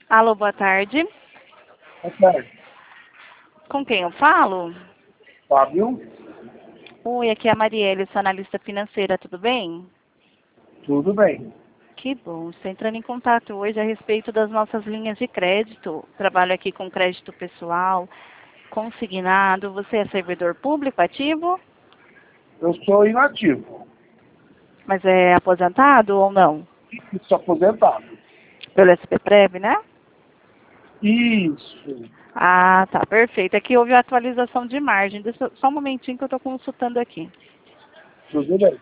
Alô, boa tarde. Boa tarde. Com quem eu falo? Fábio, Oi, aqui é a Marielle, sou analista financeira, tudo bem? tudo bem. Que bom, estou entrando em contato hoje a respeito das nossas linhas de crédito. Trabalho aqui com crédito pessoal, consignado. Você é servidor público ativo, Eu sou inativo mas é aposentado ou não? e sou aposentado. Pelo SPPREV, né? Isso. Ah, tá, perfeito. Aqui houve a atualização de margem. Só um momentinho que eu estou consultando aqui. Tudo bem.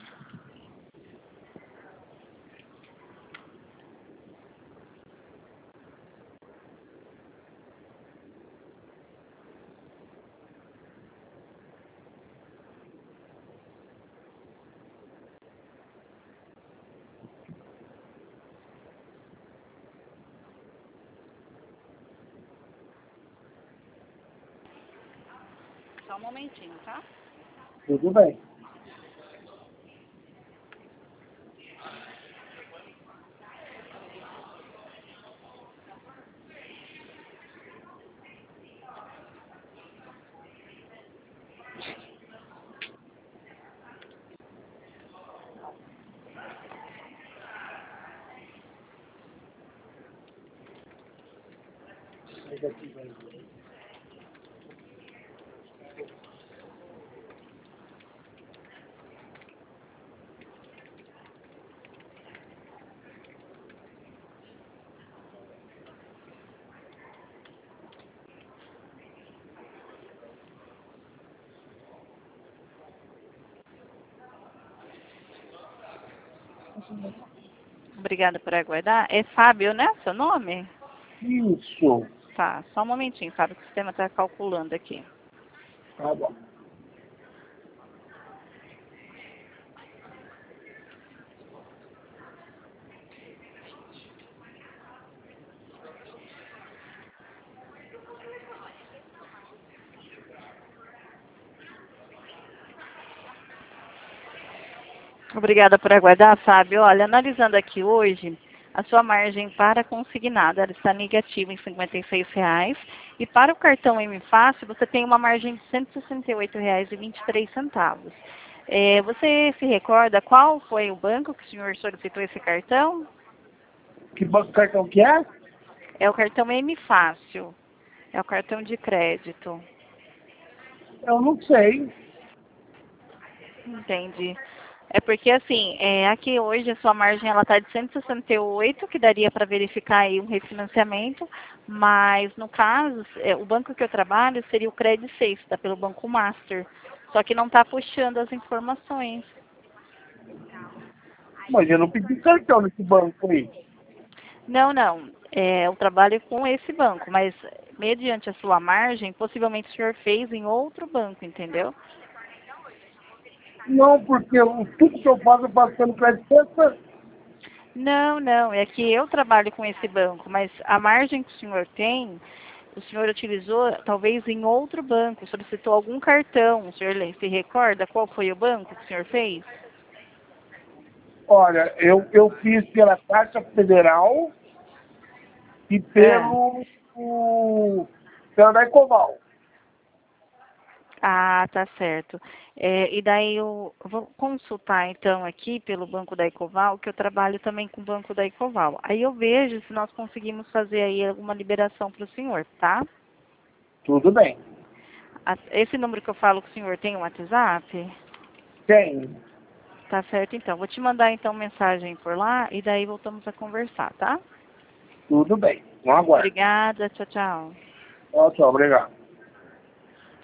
Só um momentinho, tá? Tudo bem. Obrigada por aguardar. É Fábio, né? Seu nome? Isso. Tá, só um momentinho, Fábio, que o sistema está calculando aqui. Tá bom. Obrigada por aguardar, Fábio. Olha, analisando aqui hoje, a sua margem para consignada ela está negativa em R$ 56,00. E para o cartão M Fácil, você tem uma margem de R$ 168,23. Você se recorda qual foi o banco que o senhor solicitou esse cartão? Que banco cartão que é? É o cartão M Fácil. É o cartão de crédito. Eu não sei. Entendi. É porque assim, aqui hoje a sua margem ela está de 168, que daria para verificar aí um refinanciamento, mas no caso, o banco que eu trabalho seria o Credit Safe, tá pelo Banco Master. Só que não está puxando as informações. Mas eu não pedi cartão nesse banco aí. Não, não. Eu trabalho com esse banco, mas mediante a sua margem, possivelmente o senhor fez em outro banco, entendeu? Não, porque tudo que eu faço pelo crédito pessoal. Não, não, é que eu trabalho com esse banco, mas a margem que o senhor tem, o senhor utilizou talvez em outro banco, solicitou algum cartão, o senhor se recorda qual foi o banco que o senhor fez? Olha, eu fiz pela Caixa Federal e É. pela Daicoval. Ah, tá certo. E daí eu vou consultar então aqui pelo Banco da Ecoval, que eu trabalho também com o Banco da Ecoval. Aí eu vejo se nós conseguimos fazer aí alguma liberação para o senhor, tá? Tudo bem. Esse número que eu falo com o senhor tem um WhatsApp? Tem. Tá certo, então. Vou te mandar, então, mensagem por lá e daí voltamos a conversar, tá? Tudo bem. Um aguardo. Obrigada. Tchau, tchau. Tchau, tchau. Obrigado.